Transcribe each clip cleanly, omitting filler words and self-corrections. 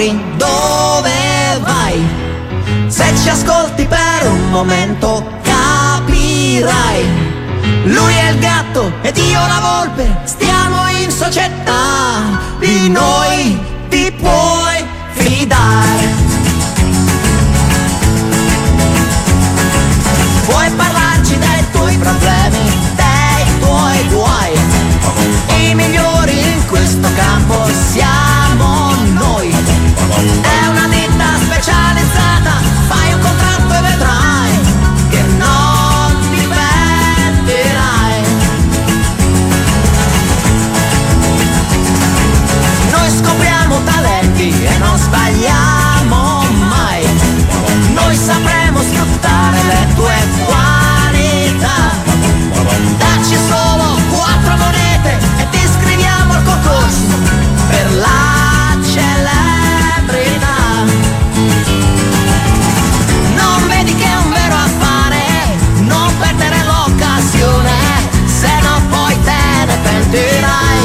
fuori, dove vai? Se ci ascolti per un momento capirai. Lui è il gatto ed io la volpe, stiamo in società, di noi ti puoi fidare. Puoi parlarci dei tuoi problemi, dei tuoi guai. I migliori in questo campo siamo noi. È una ditta specializzata, fai un contratto e vedrai che non ti pentirai. Noi scopriamo talenti e non sbagliamo mai. Noi sapremo sfruttare le tue qualità. Dacci solo 4 monete e ti iscriviamo al concorso per la celebrità. Non vedi che è un vero affare, non perdere l'occasione, se no poi te ne pentirai.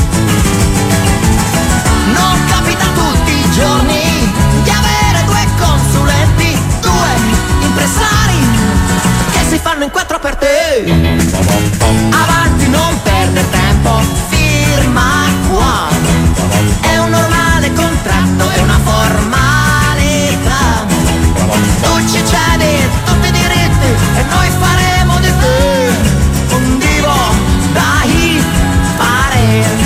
Non capita tutti i giorni di avere 2 consulenti, 2 impresari che si fanno in 4 per te. Avanti, non perde tempo, firma qua. È un normale contratto, è una formalità. Tu ci cedi tutti i diritti e noi faremo di te un divo da hippare.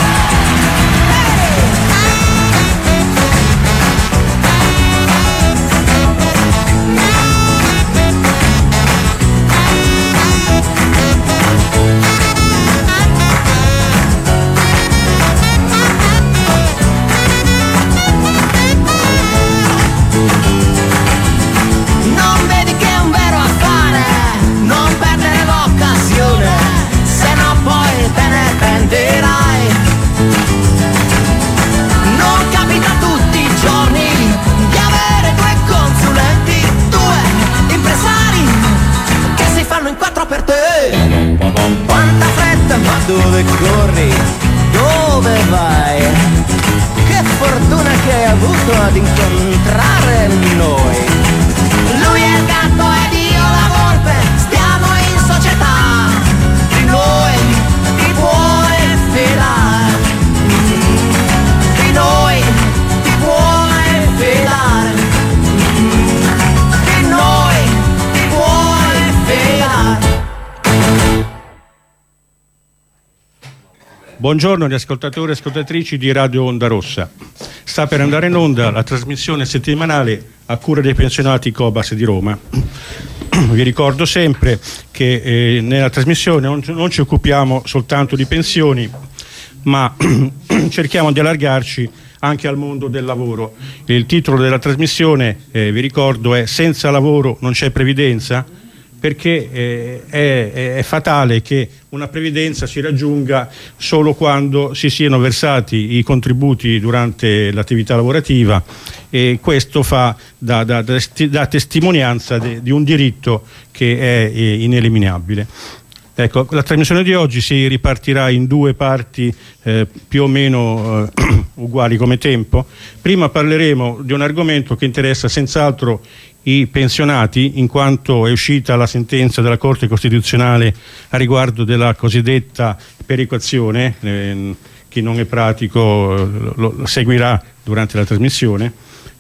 Non vedi che è un vero affare, non perdere l'occasione, se no poi te ne pentirai. Non capita tutti i giorni di avere 2 consulenti, 2 impresari che si fanno in 4 per te. Quanta fretta, ma dove corri? Dove vai? Che fortuna che hai avuto ad incontrare noi. Lui è il gatto ed io la volpe, stiamo in società, di noi ti puoi fidare. Di noi ti puoi fidare. Di noi ti puoi fidare. Buongiorno agli ascoltatori e ascoltatrici di Radio Onda Rossa. Sta per andare in onda la trasmissione settimanale a cura dei pensionati Cobas di Roma. Vi ricordo sempre che nella trasmissione non ci occupiamo soltanto di pensioni, ma cerchiamo di allargarci anche al mondo del lavoro. Il titolo della trasmissione, vi ricordo, è Senza lavoro non c'è previdenza, perché è fatale che una previdenza si raggiunga solo quando si siano versati i contributi durante l'attività lavorativa, e questo fa da testimonianza di un diritto che è ineliminabile. Ecco, la trasmissione di oggi si ripartirà in 2 parti più o meno uguali come tempo. Prima parleremo di un argomento che interessa senz'altro i pensionati, in quanto è uscita la sentenza della Corte Costituzionale a riguardo della cosiddetta perequazione. Chi non è pratico lo seguirà durante la trasmissione,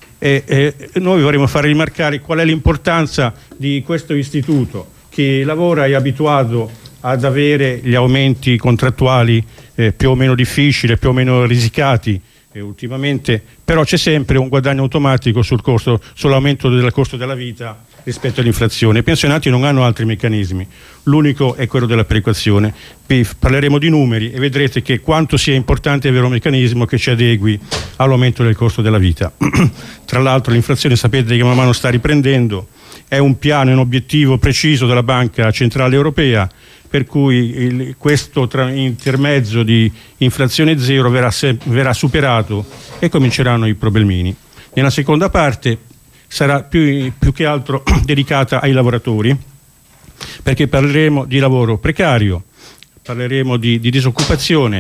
e noi vorremmo fare rimarcare qual è l'importanza di questo istituto. Chi lavora è abituato ad avere gli aumenti contrattuali più o meno difficili, più o meno risicati, ultimamente, però c'è sempre un guadagno automatico sull'aumento del costo della vita rispetto all'inflazione. I pensionati non hanno altri meccanismi, l'unico è quello della perequazione. Parleremo di numeri e vedrete che quanto sia importante avere un meccanismo che ci adegui all'aumento del costo della vita. Tra l'altro l'inflazione sapete che man mano sta riprendendo, è un piano e un obiettivo preciso della Banca Centrale Europea, per cui questo intermezzo di inflazione zero verrà superato e cominceranno i problemini. Nella seconda parte sarà più che altro dedicata ai lavoratori, perché parleremo di lavoro precario, parleremo di disoccupazione,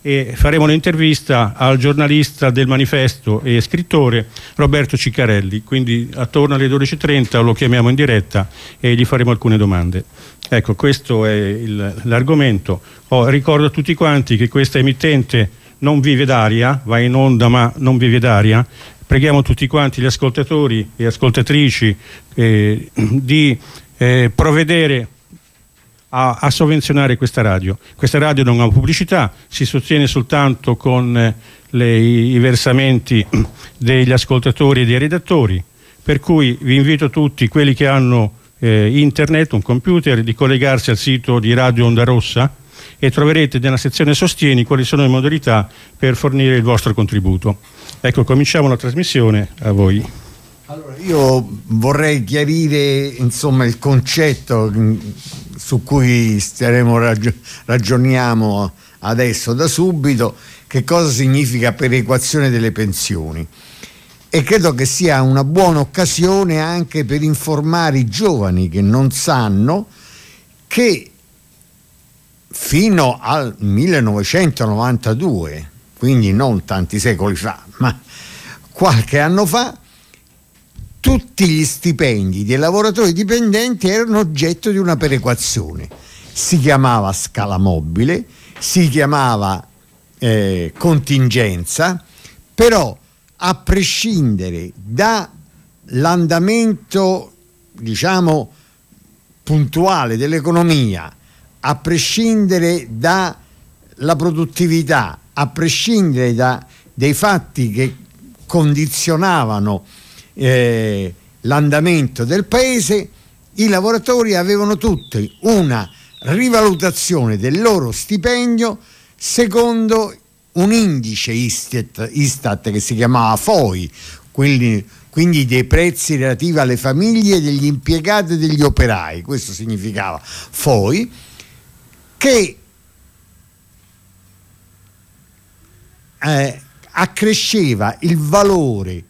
e faremo un'intervista al giornalista del Manifesto e scrittore Roberto Ciccarelli, quindi attorno alle 12:30 lo chiamiamo in diretta e gli faremo alcune domande. Ecco, questo è l'argomento. Ricordo a tutti quanti che questa emittente non vive d'aria, va in onda ma non vive d'aria. Preghiamo tutti quanti gli ascoltatori e ascoltatrici di provvedere a sovvenzionare questa radio. Questa radio non ha pubblicità, si sostiene soltanto con i versamenti degli ascoltatori e dei redattori, per cui vi invito tutti, quelli che hanno internet, un computer, di collegarsi al sito di Radio Onda Rossa e troverete nella sezione Sostieni quali sono le modalità per fornire il vostro contributo. Ecco, cominciamo la trasmissione, a voi. Allora, io vorrei chiarire insomma il concetto su cui ragioniamo adesso da subito, che cosa significa perequazione delle pensioni, e credo che sia una buona occasione anche per informare i giovani che non sanno che fino al 1992, quindi non tanti secoli fa, ma qualche anno fa, tutti gli stipendi dei lavoratori dipendenti erano oggetto di una perequazione. Si chiamava scala mobile, si chiamava contingenza, però a prescindere dall'andamento, diciamo, puntuale dell'economia, a prescindere dalla produttività, a prescindere dai fatti che condizionavano l'andamento del paese, i lavoratori avevano tutti una rivalutazione del loro stipendio secondo un indice Istat che si chiamava FOI, quindi dei prezzi relativi alle famiglie degli impiegati e degli operai. Questo significava FOI, che accresceva il valore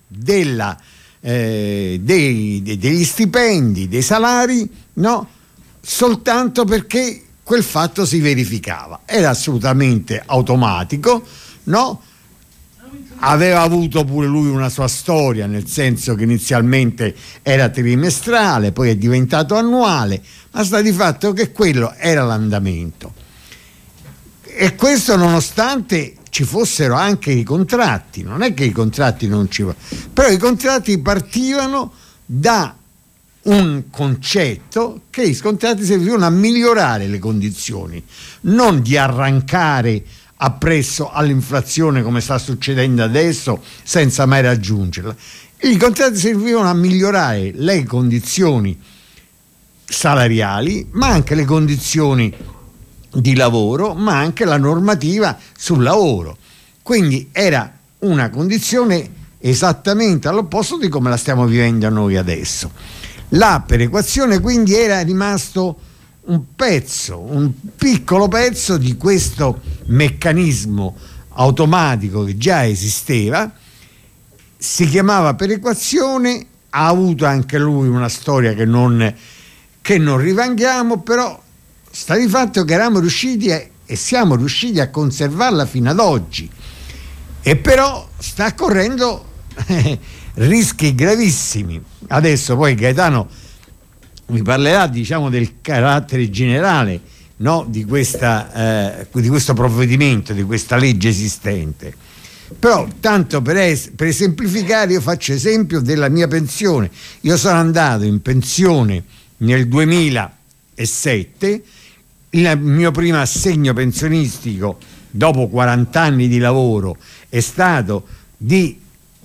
degli stipendi, dei salari, no? Soltanto perché quel fatto si verificava. Era assolutamente automatico, no? Aveva avuto pure lui una sua storia, nel senso che inizialmente era trimestrale, poi è diventato annuale, ma sta di fatto che quello era l'andamento. E questo nonostante ci fossero anche i contratti, non è che i contratti non ci vanno, però i contratti partivano da un concetto che i contratti servivano a migliorare le condizioni, non di arrancare appresso all'inflazione come sta succedendo adesso senza mai raggiungerla. I contratti servivano a migliorare le condizioni salariali, ma anche le condizioni di lavoro, ma anche la normativa sul lavoro. Quindi era una condizione esattamente all'opposto di come la stiamo vivendo noi adesso. La perequazione quindi era rimasto un piccolo pezzo di questo meccanismo automatico che già esisteva, si chiamava perequazione, ha avuto anche lui una storia che non rivanghiamo, però sta di fatto che eravamo riusciti e siamo riusciti a conservarla fino ad oggi, e però sta correndo rischi gravissimi. Adesso poi Gaetano vi parlerà, diciamo, del carattere generale, no, di questo provvedimento, di questa legge esistente. Però tanto per esemplificare, io faccio esempio della mia pensione. Io sono andato in pensione nel 2007, il mio primo assegno pensionistico dopo 40 anni di lavoro è stato di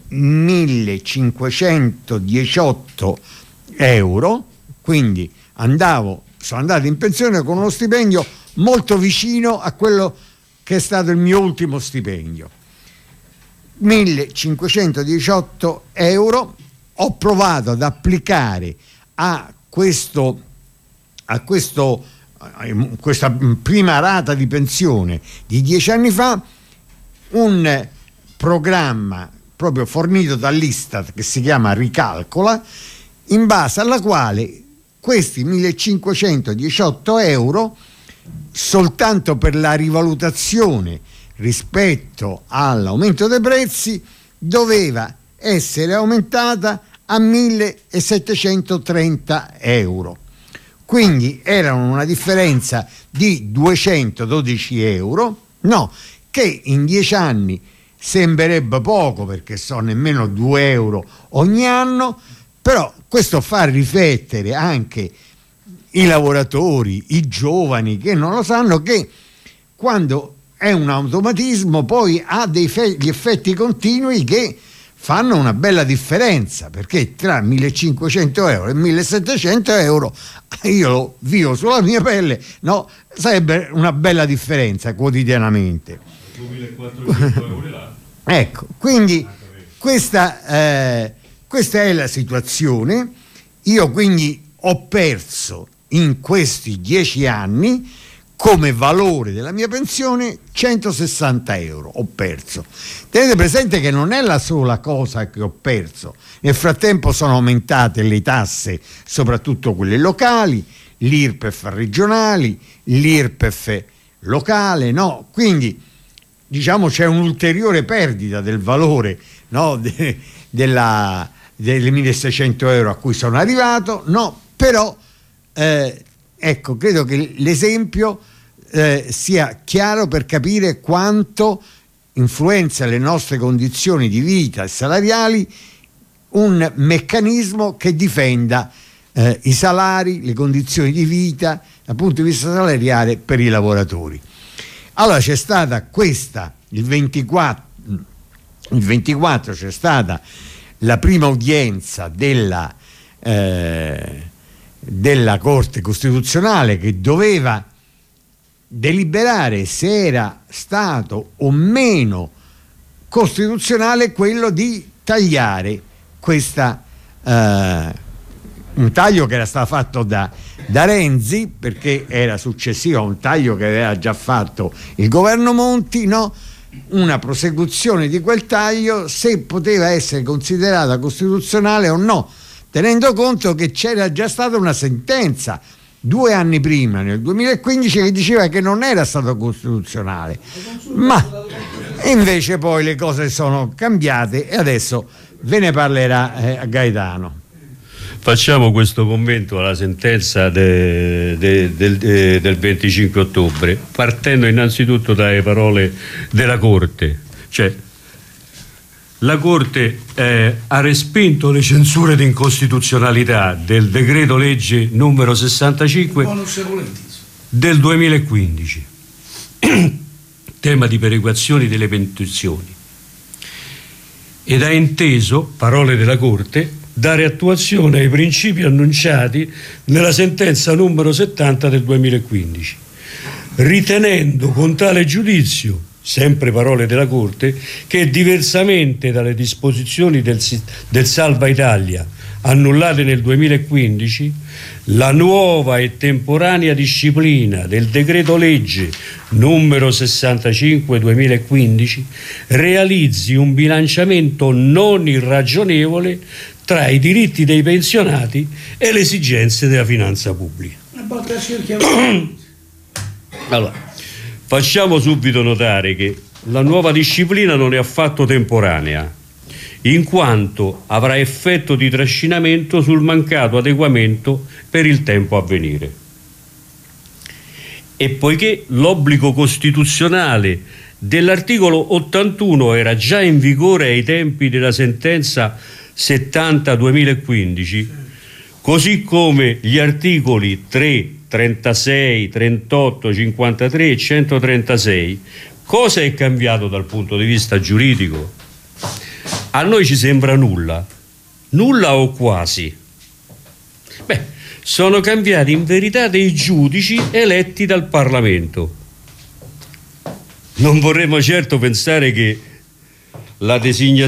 1.518 euro, quindi sono andato in pensione con uno stipendio molto vicino a quello che è stato il mio ultimo stipendio. 1.518 euro. Ho provato ad applicare a questa prima rata di pensione di 10 anni fa un programma proprio fornito dall'Istat che si chiama Ricalcola, in base alla quale questi 1.518 euro, soltanto per la rivalutazione rispetto all'aumento dei prezzi doveva essere aumentata a 1.730 euro. Quindi era una differenza di 212 euro, no, che in 10 anni sembrerebbe poco perché sono nemmeno 2 euro ogni anno, però questo fa riflettere anche i lavoratori, i giovani che non lo sanno, che quando è un automatismo poi ha gli effetti continui che fanno una bella differenza, perché tra 1.500 euro e 1.700 euro, io lo vivo sulla mia pelle, no, sarebbe una bella differenza quotidianamente. 2.400 euro là. Ecco, quindi questa è la situazione. Io quindi ho perso in questi 10 anni, come valore della mia pensione, 160 euro ho perso. Tenete presente che non è la sola cosa che ho perso. Nel frattempo sono aumentate le tasse, soprattutto quelle locali, l'IRPEF regionali, l'IRPEF locale, no? Quindi diciamo c'è un'ulteriore perdita del valore, no? delle 1.600 euro a cui sono arrivato, no? Però ecco, credo che l'esempio sia chiaro per capire quanto influenza le nostre condizioni di vita e salariali un meccanismo che difenda i salari, le condizioni di vita dal punto di vista salariale per i lavoratori. Allora c'è stata questa, il 24 c'è stata la prima udienza della Corte Costituzionale, che doveva deliberare se era stato o meno costituzionale quello di tagliare questa un taglio che era stato fatto da Renzi, perché era successivo a un taglio che aveva già fatto il governo Monti, no? Una prosecuzione di quel taglio, se poteva essere considerata costituzionale o no, tenendo conto che c'era già stata una sentenza 2 anni prima, nel 2015, che diceva che non era stato costituzionale, ma invece poi le cose sono cambiate e adesso ve ne parlerà Gaetano. Facciamo questo commento alla sentenza del 25 ottobre, partendo innanzitutto dalle parole della Corte. Cioè, la Corte ha respinto le censure di incostituzionalità del decreto legge numero 65 del 2015, tema di perequazioni delle pensioni, ed ha inteso, parole della Corte, dare attuazione ai principi annunciati nella sentenza numero 70 del 2015, ritenendo con tale giudizio, sempre parole della Corte, che diversamente dalle disposizioni del Salva Italia annullate nel 2015, la nuova e temporanea disciplina del decreto legge numero 65/2015 realizzi un bilanciamento non irragionevole tra i diritti dei pensionati e le esigenze della finanza pubblica. Allora, facciamo subito notare che la nuova disciplina non è affatto temporanea, in quanto avrà effetto di trascinamento sul mancato adeguamento per il tempo a venire. E poiché l'obbligo costituzionale dell'articolo 81 era già in vigore ai tempi della sentenza 70/2015, così come gli articoli 3, 36, 38, 53 e 136, cosa è cambiato dal punto di vista giuridico? A noi ci sembra nulla o quasi. Sono cambiati in verità dei giudici eletti dal Parlamento. Non vorremmo certo pensare che la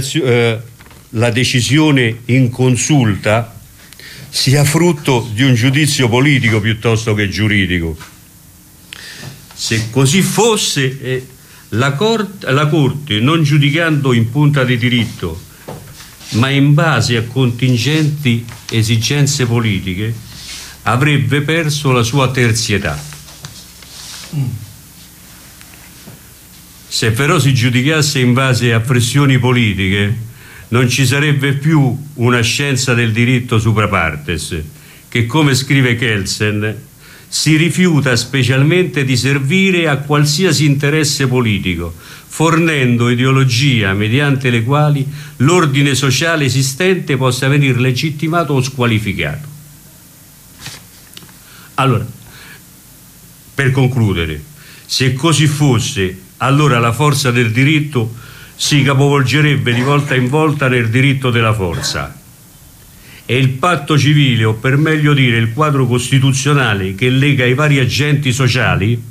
decisione in consulta sia frutto di un giudizio politico piuttosto che giuridico. Se così fosse, la Corte, non giudicando in punta di diritto, ma in base a contingenti esigenze politiche, avrebbe perso la sua terzietà. Se però si giudicasse in base a pressioni politiche, non ci sarebbe più una scienza del diritto supra partes, che, come scrive Kelsen, si rifiuta specialmente di servire a qualsiasi interesse politico, fornendo ideologia mediante le quali l'ordine sociale esistente possa venire legittimato o squalificato. Allora, per concludere, se così fosse, allora la forza del diritto si capovolgerebbe di volta in volta nel diritto della forza, e il patto civile, o per meglio dire il quadro costituzionale che lega i vari agenti sociali,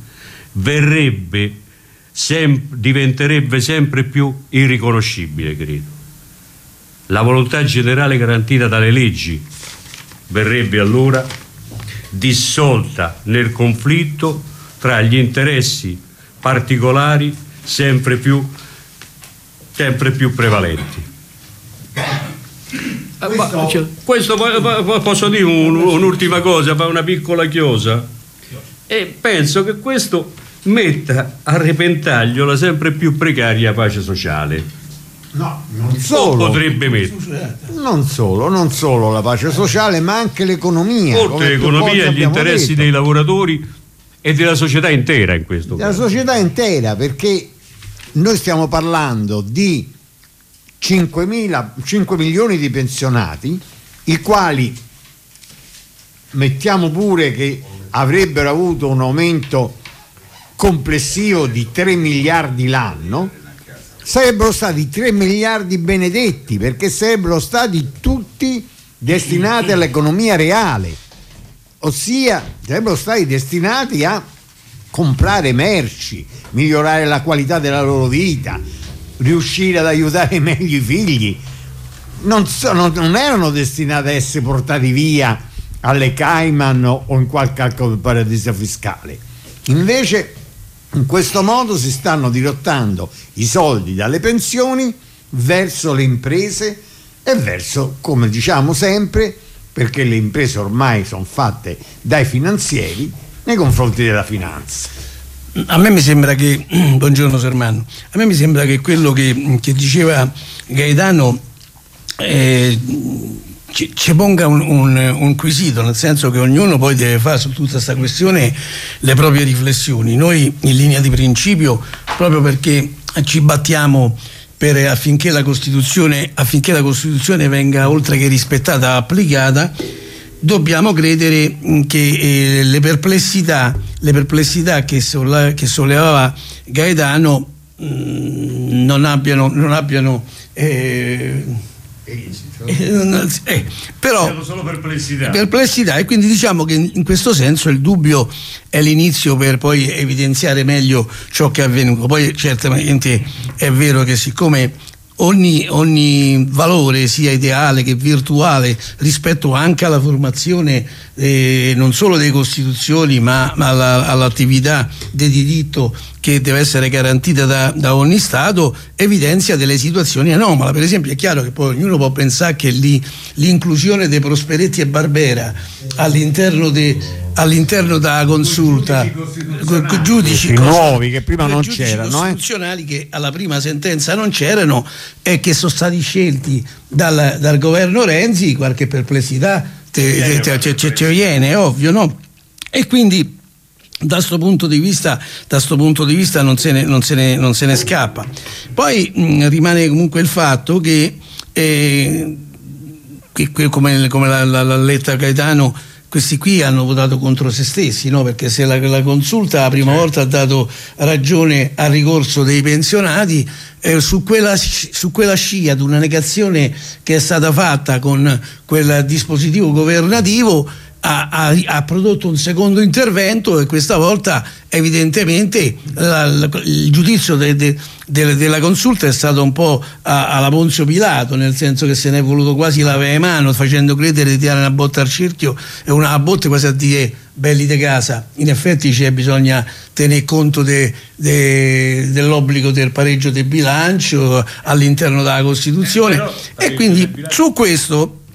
diventerebbe sempre più irriconoscibile, credo. La volontà generale garantita dalle leggi verrebbe allora dissolta nel conflitto tra gli interessi particolari sempre più prevalenti. Questo posso dire un'ultima cosa, fa una piccola chiosa, e penso che questo metta a repentaglio la sempre più precaria pace sociale. No, non solo. Potrebbe mettere. Non solo la pace sociale, ma anche l'economia. Oltre l'economia e gli interessi dei lavoratori e della società intera in questo caso. Della società intera, perché noi stiamo parlando di 5 milioni di pensionati, i quali mettiamo pure che avrebbero avuto un aumento complessivo di 3 miliardi l'anno, sarebbero stati 3 miliardi benedetti, perché sarebbero stati tutti destinati all'economia reale, ossia sarebbero stati destinati a comprare merci, migliorare la qualità della loro vita, riuscire ad aiutare meglio i figli. Non erano destinati a essere portati via alle Cayman o in qualche altro paradiso fiscale. Invece in questo modo si stanno dirottando i soldi dalle pensioni verso le imprese e verso, come diciamo sempre, perché le imprese ormai sono fatte dai finanzieri, nei confronti della finanza. A me mi sembra che, buongiorno Sermano, a me mi sembra che quello che diceva Gaetano ci ponga un quesito, nel senso che ognuno poi deve fare su tutta questa questione le proprie riflessioni. Noi in linea di principio, proprio perché ci battiamo affinché la Costituzione venga oltre che rispettata, applicata, dobbiamo credere che le perplessità che sollevava Gaetano non abbiano però solo perplessità, e quindi diciamo che in questo senso il dubbio è l'inizio per poi evidenziare meglio ciò che è avvenuto. Poi certamente è vero che siccome ogni valore, sia ideale che virtuale, rispetto anche alla formazione non solo delle Costituzioni ma all'attività di diritto che deve essere garantita da ogni Stato, evidenzia delle situazioni anomale. Per esempio è chiaro che poi ognuno può pensare che l'inclusione dei Prosperetti e Barbera all'interno della consulta, giudici nuovi che prima non c'erano, costituzionali che alla prima sentenza non c'erano e che sono stati scelti dal governo Renzi, qualche perplessità ci viene, ovvio, no? E quindi da questo punto di vista non se ne scappa. Poi rimane comunque il fatto che come l'ha letta Gaetano, questi qui hanno votato contro se stessi, no? Perché se la consulta la prima volta ha dato ragione al ricorso dei pensionati, su quella scia di una negazione che è stata fatta con quel dispositivo governativo ha prodotto un secondo intervento, e questa volta evidentemente il giudizio della consulta è stato un po' alla Ponzio Pilato, nel senso che se ne è voluto quasi lavare mano, facendo credere di dare una botta al cerchio e una botta quasi a dire belli de casa. In effetti bisogna tenere conto dell'obbligo del pareggio del bilancio all'interno della Costituzione, e quindi su questo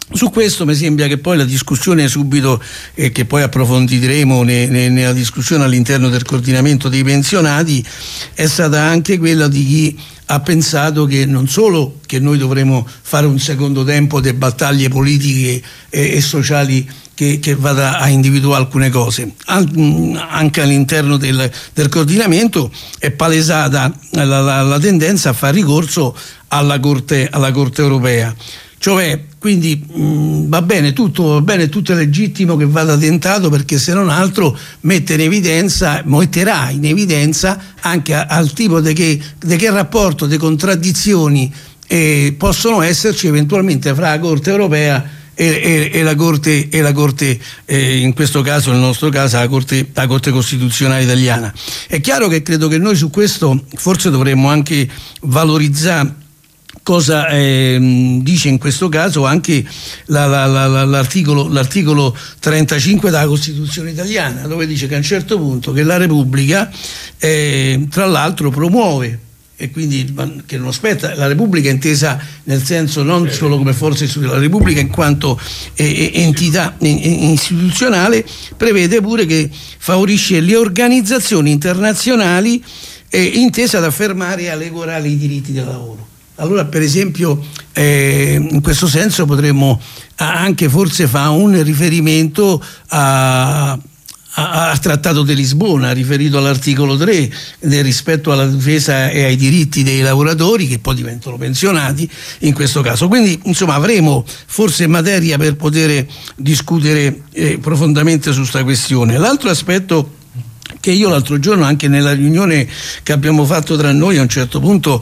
Su questo mi sembra che poi la discussione subito, che poi approfondiremo nella discussione all'interno del coordinamento dei pensionati, è stata anche quella di chi ha pensato che non solo che noi dovremo fare un secondo tempo di battaglie politiche e sociali che vada a individuare alcune cose, anche all'interno del coordinamento è palesata la tendenza a fare ricorso alla Corte europea. Cioè, quindi va bene, tutto è legittimo che vada tentato, perché se non altro metterà in evidenza anche al tipo di che rapporto di contraddizioni possono esserci eventualmente fra la Corte europea e la Corte in questo caso, nel nostro caso, la Corte Costituzionale italiana. È chiaro che credo che noi su questo forse dovremmo anche valorizzare cosa dice in questo caso anche l'articolo 35 della Costituzione italiana, dove dice che a un certo punto che la Repubblica tra l'altro promuove, e quindi che non spetta, la Repubblica intesa nel senso non solo come forza istituzionale, la Repubblica in quanto entità istituzionale prevede pure che favorisce le organizzazioni internazionali intese ad affermare e regolare i diritti del lavoro. Allora, per esempio, in questo senso potremmo anche forse fare un riferimento al Trattato di Lisbona, riferito all'articolo 3 del rispetto alla difesa e ai diritti dei lavoratori, che poi diventano pensionati in questo caso. Quindi, insomma, avremo forse materia per poter discutere profondamente su questa questione. L'altro aspetto che io l'altro giorno, anche nella riunione che abbiamo fatto tra noi, a un certo punto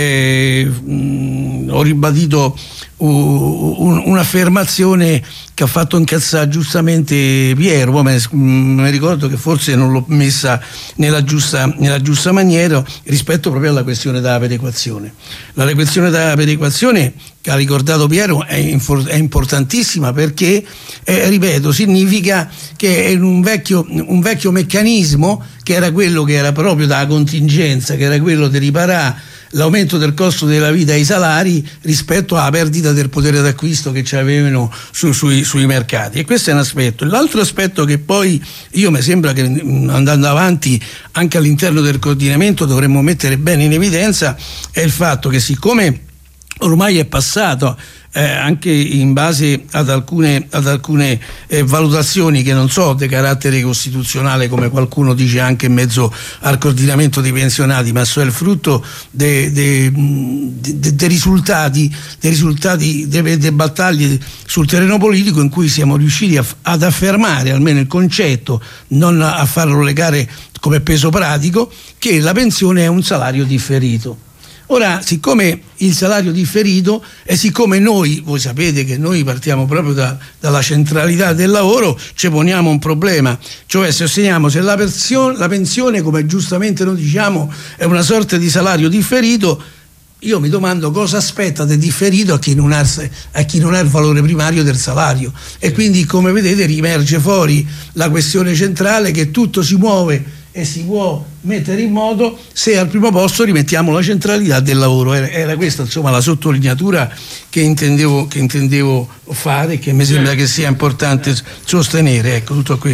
ho ribadito un'affermazione che ha fatto incazzare giustamente Piero. Poi mi ricordo che forse non l'ho messa nella giusta maniera rispetto proprio alla questione della perequazione. La questione della perequazione, che ha ricordato Piero, è importantissima, perché ripeto, significa che è un vecchio meccanismo, che era quello che era proprio dalla contingenza, che era quello di riparare l'aumento del costo della vita ai salari rispetto alla perdita del potere d'acquisto che ci avevano sui mercati. E questo è un aspetto. L'altro aspetto che poi io mi sembra che, andando avanti anche all'interno del coordinamento, dovremmo mettere bene in evidenza è il fatto che, siccome ormai è passato anche in base ad alcune valutazioni che non so di carattere costituzionale, come qualcuno dice, anche in mezzo al coordinamento dei pensionati, ma sono il frutto dei risultati delle battaglie sul terreno politico, in cui siamo riusciti ad affermare almeno il concetto, non a farlo legare come peso pratico, che la pensione è un salario differito. Ora, siccome il salario differito, e siccome voi sapete che noi partiamo proprio dalla centralità del lavoro, ci poniamo un problema, cioè se la pensione, come giustamente noi diciamo, è una sorta di salario differito, io mi domando cosa aspetta di differito a chi non ha il valore primario del salario. E quindi, come vedete, riemerge fuori la questione centrale, che tutto si muove e si può mettere in moto se al primo posto rimettiamo la centralità del lavoro. Era questa, insomma, la sottolineatura che intendevo fare, e che mi sembra che sia importante sostenere. Ecco, tutto qui.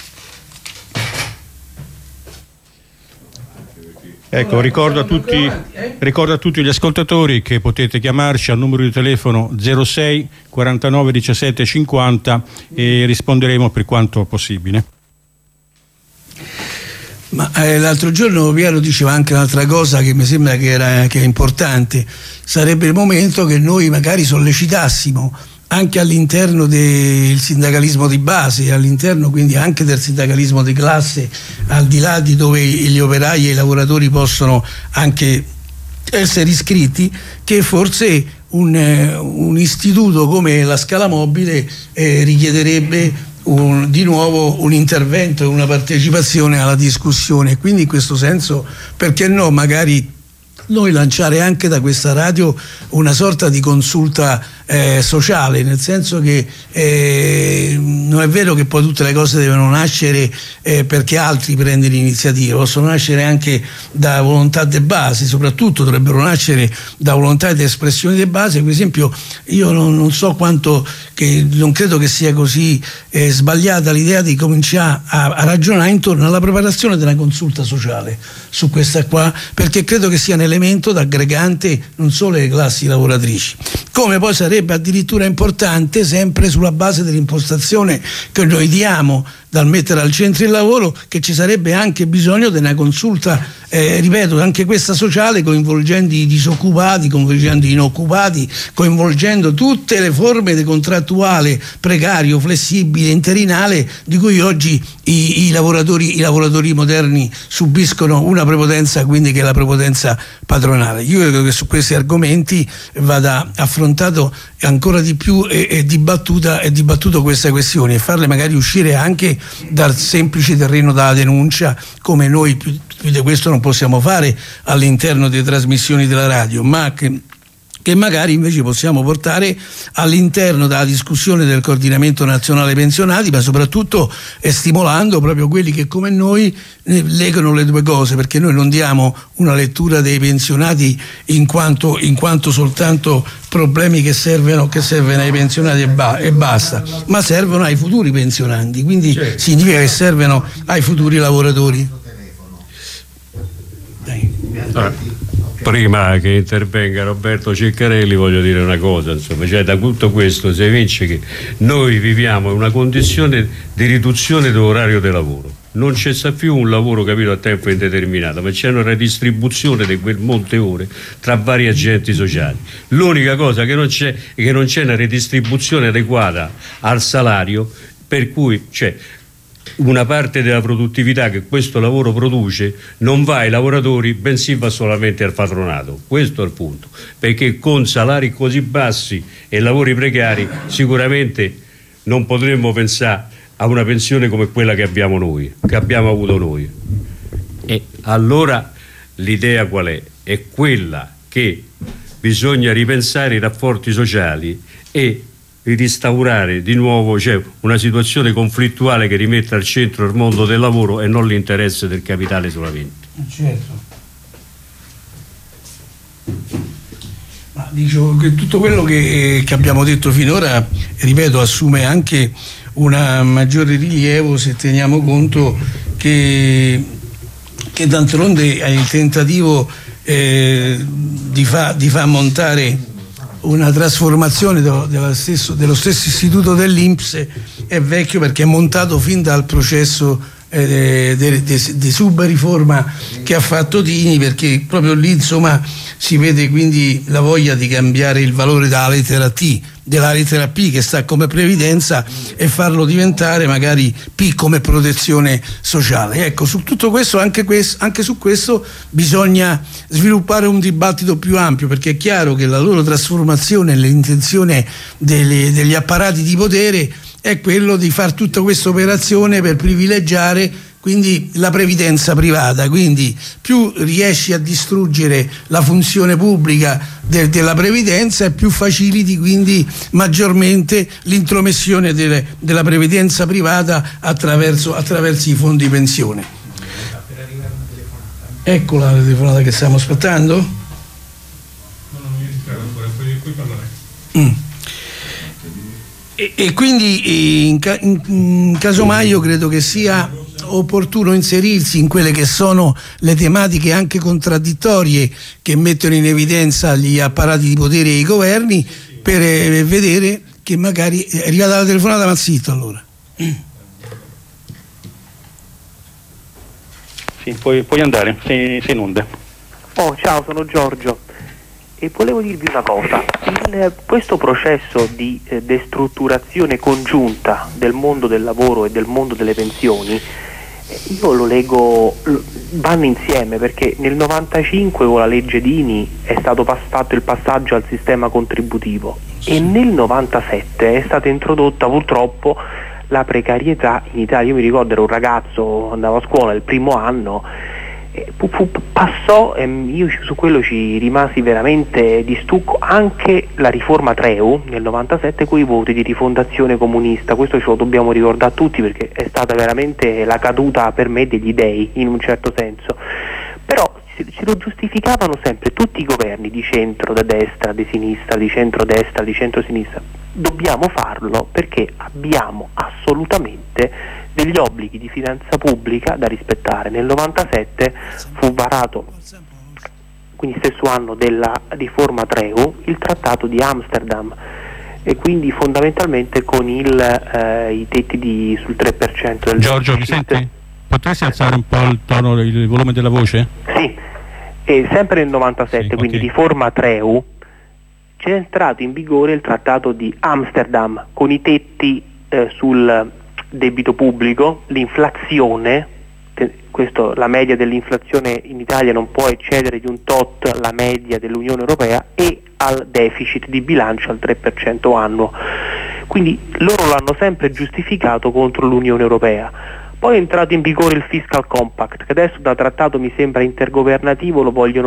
Ecco, ricordo a tutti gli ascoltatori che potete chiamarci al numero di telefono 06 49 17 50 e risponderemo per quanto possibile. Ma l'altro giorno Piero diceva anche un'altra cosa che mi sembra che è importante. Sarebbe il momento che noi magari sollecitassimo anche all'interno del sindacalismo di base, all'interno quindi anche del sindacalismo di classe, al di là di dove gli operai e i lavoratori possono anche essere iscritti, che forse un istituto come la Scala Mobile richiederebbe di nuovo un intervento e una partecipazione alla discussione. Quindi, in questo senso, perché no, magari noi lanciare anche da questa radio una sorta di consulta sociale, nel senso che non è vero che poi tutte le cose devono nascere perché altri prendono l'iniziativa, possono nascere anche da volontà di base, soprattutto dovrebbero nascere da volontà ed espressioni di base. Per esempio io non so quanto, che non credo che sia così sbagliata l'idea di cominciare a ragionare intorno alla preparazione della consulta sociale su questa qua, perché credo che sia un elemento d'aggregante non solo le classi lavoratrici, come poi sarebbe addirittura importante, sempre sulla base dell'impostazione che noi diamo dal mettere al centro il lavoro, che ci sarebbe anche bisogno di una consulta, ripeto, anche questa sociale, coinvolgendo i disoccupati, coinvolgendo gli inoccupati, coinvolgendo tutte le forme di contrattuale precario, flessibile, interinale, di cui oggi i lavoratori moderni subiscono una prepotenza, quindi che è la prepotenza patronale. Io credo che su questi argomenti vada affrontato ancora di più e dibattuto queste questioni, e farle magari uscire anche dal semplice terreno della denuncia, come noi più di questo non possiamo fare all'interno delle trasmissioni della radio, ma che magari invece possiamo portare all'interno della discussione del coordinamento nazionale pensionati, ma soprattutto stimolando proprio quelli che come noi legano le due cose, perché noi non diamo una lettura dei pensionati in quanto soltanto problemi che servono ai pensionati e basta, ma servono ai futuri pensionanti, quindi significa che servono ai futuri lavoratori. Prima che intervenga Roberto Ceccarelli voglio dire una cosa, insomma, cioè da tutto questo si evince che noi viviamo in una condizione di riduzione dell'orario di lavoro. Non cessa più un lavoro, capito, a tempo indeterminato, ma c'è una redistribuzione di quel monte ore tra vari agenti sociali. L'unica cosa che non c'è è che non c'è una redistribuzione adeguata al salario, per cui una parte della produttività che questo lavoro produce non va ai lavoratori, bensì va solamente al patronato. Questo è il punto, perché con salari così bassi e lavori precari sicuramente non potremmo pensare a una pensione come quella che abbiamo noi, che abbiamo avuto noi. E allora l'idea qual è? È quella che bisogna ripensare i rapporti sociali e rinstaurare di nuovo una situazione conflittuale che rimetta al centro il mondo del lavoro e non l'interesse del capitale solamente. Certo. Ma dicevo che tutto quello che abbiamo detto finora, ripeto, assume anche un maggiore rilievo se teniamo conto che d'altronde il tentativo di far montare una trasformazione dello stesso istituto dell'INPS è vecchio, perché è montato fin dal processo di subriforma che ha fatto Dini, perché proprio lì insomma si vede quindi la voglia di cambiare il valore dalla lettera T, della lettera P che sta come previdenza, e farlo diventare magari P come protezione sociale. Ecco, su tutto questo, anche su questo bisogna sviluppare un dibattito più ampio, perché è chiaro che la loro trasformazione, l'intenzione degli apparati di potere è quello di fare tutta questa operazione per privilegiare quindi la previdenza privata. Quindi più riesci a distruggere la funzione pubblica della previdenza, e più faciliti quindi maggiormente l'intromissione della previdenza privata attraverso i fondi pensione. Ecco la telefonata che stiamo aspettando. Poi parlerei. E quindi in casomai io credo che sia opportuno inserirsi in quelle che sono le tematiche anche contraddittorie che mettono in evidenza gli apparati di potere e i governi, per vedere che magari è arrivata la telefonata. Mazzitto allora. Sì, puoi andare, sei in onda. Ciao, sono Giorgio e volevo dirvi una cosa. Questo processo di destrutturazione congiunta del mondo del lavoro e del mondo delle pensioni, io lo leggo, vanno insieme, perché nel 95 con la legge Dini è stato fatto il passaggio al sistema contributivo, e nel 97 è stata introdotta purtroppo la precarietà in Italia. Io mi ricordo, ero un ragazzo, andavo a scuola il primo anno Passò, e io su quello ci rimasi veramente di stucco, anche la riforma Treu nel 97 con i voti di rifondazione comunista. Questo ce lo dobbiamo ricordare tutti, perché è stata veramente la caduta per me degli dei, in un certo senso. Però ce lo giustificavano sempre tutti i governi di centro, da destra, di sinistra, di centrodestra, di centrosinistra. Dobbiamo farlo perché abbiamo assolutamente degli obblighi di finanza pubblica da rispettare. Nel 97 fu varato, quindi stesso anno della riforma Treu, il trattato di Amsterdam, e quindi fondamentalmente con i tetti sul 3% del Giorgio, mi senti? Potresti alzare un po' il tono, il volume della voce? Sì, e sempre nel 97, sì, quindi okay. Riforma Treu, c'è entrato in vigore il trattato di Amsterdam con i tetti sul debito pubblico, l'inflazione, la media dell'inflazione in Italia non può eccedere di un tot la media dell'Unione Europea, e al deficit di bilancio al 3% annuo. Quindi loro l'hanno sempre giustificato contro l'Unione Europea. Poi è entrato in vigore il Fiscal Compact, che adesso da trattato mi sembra intergovernativo lo vogliono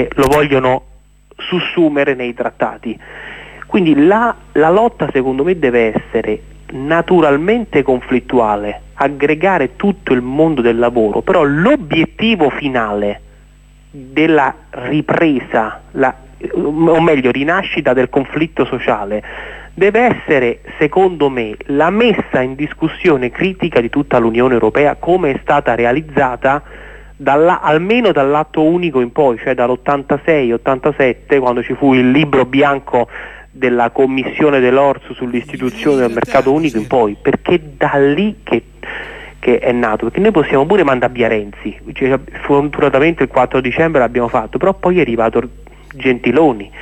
sussumere nei trattati. Quindi la lotta secondo me deve essere naturalmente conflittuale, aggregare tutto il mondo del lavoro, però l'obiettivo finale della ripresa, o meglio rinascita del conflitto sociale, deve essere, secondo me, la messa in discussione critica di tutta l'Unione Europea, come è stata realizzata almeno dall'atto unico in poi, cioè dall'86-87, quando ci fu il libro bianco della commissione dell'Orso sull'istituzione del mercato unico in poi, perché da lì che è nato, perché noi possiamo pure mandare via Renzi, cioè, fortunatamente il 4 dicembre l'abbiamo fatto, però poi è arrivato Gentiloni,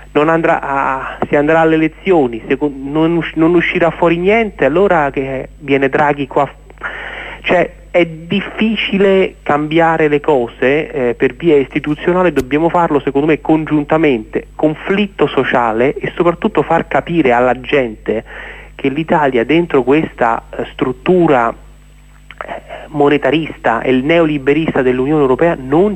si andrà alle elezioni, non uscirà fuori niente, allora che viene Draghi qua, cioè è difficile cambiare le cose per via istituzionale, dobbiamo farlo secondo me congiuntamente, conflitto sociale, e soprattutto far capire alla gente che l'Italia dentro questa struttura monetarista e il neoliberista dell'Unione Europea non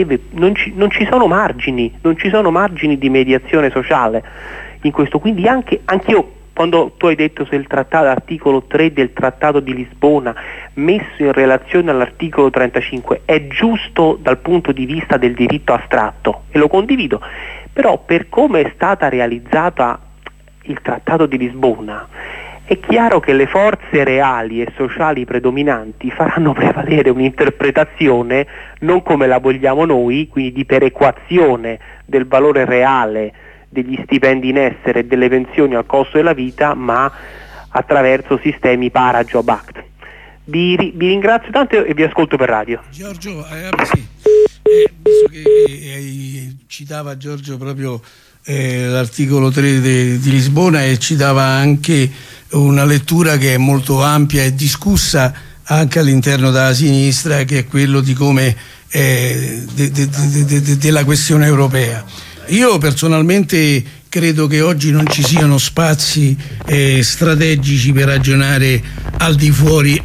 ci sono margini di mediazione sociale in questo. Quindi anch'io, quando tu hai detto se il trattato, l'articolo 3 del Trattato di Lisbona messo in relazione all'articolo 35 è giusto dal punto di vista del diritto astratto, e lo condivido, però per come è stata realizzata il Trattato di Lisbona è chiaro che le forze reali e sociali predominanti faranno prevalere un'interpretazione non come la vogliamo noi, quindi di perequazione del valore reale degli stipendi in essere e delle pensioni al costo della vita, ma attraverso sistemi para-Job Act. Vi ringrazio tanto e vi ascolto per radio. Giorgio, sì. Visto che citava Giorgio proprio l'articolo 3 di Lisbona, e ci dava anche una lettura che è molto ampia e discussa anche all'interno della sinistra, che è quello di come della questione europea. Io personalmente credo che oggi non ci siano spazi strategici per ragionare al di fuori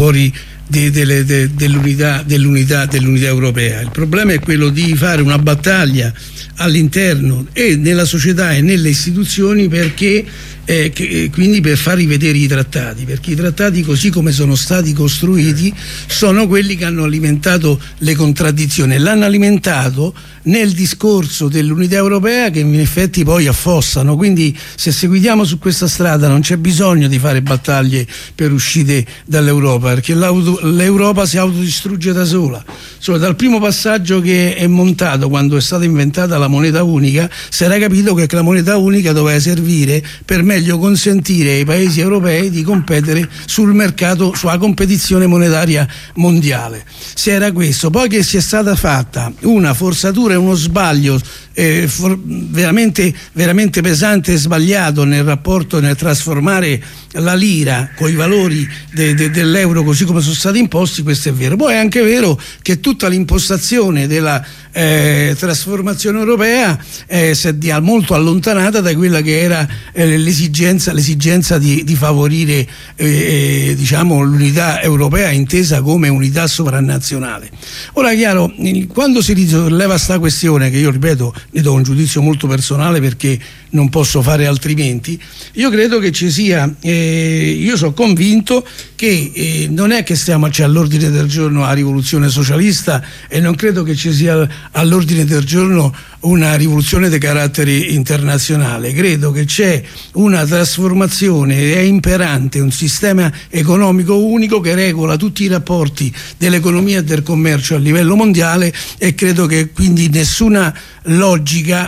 dell'unità europea. Il problema è quello di fare una battaglia all'interno e nella società e nelle istituzioni, perché quindi per far rivedere i trattati, perché i trattati così come sono stati costruiti sono quelli che hanno alimentato le contraddizioni, l'hanno alimentato nel discorso dell'unità europea, che in effetti poi affossano. Quindi se seguiamo su questa strada non c'è bisogno di fare battaglie per uscire dall'Europa, perché l'Europa si autodistrugge da sola. Dal primo passaggio che è montato, quando è stata inventata la moneta unica, si era capito che la moneta unica doveva servire per meglio consentire ai paesi europei di competere sul mercato, sulla competizione monetaria mondiale. Se era questo, poi che sia stata fatta una forzatura e uno sbaglio veramente, veramente pesante e sbagliato nel rapporto, nel trasformare la lira con i valori dell'euro così come sono stati imposti. Questo è vero. Poi è anche vero che tutta l'impostazione della trasformazione europea si è molto allontanata da quella che era l'esigenza di favorire diciamo l'unità europea intesa come unità sovranazionale. Ora, chiaro, quando si risoleva sta questione, che io ripeto ne do un giudizio molto personale perché non posso fare altrimenti, io credo che ci sia, io sono convinto che non è che c'è all'ordine del giorno la rivoluzione socialista, e non credo che ci sia all'ordine del giorno una rivoluzione di carattere internazionale. Credo che c'è una trasformazione, è imperante un sistema economico unico che regola tutti i rapporti dell'economia e del commercio a livello mondiale, e credo che quindi nessuna logica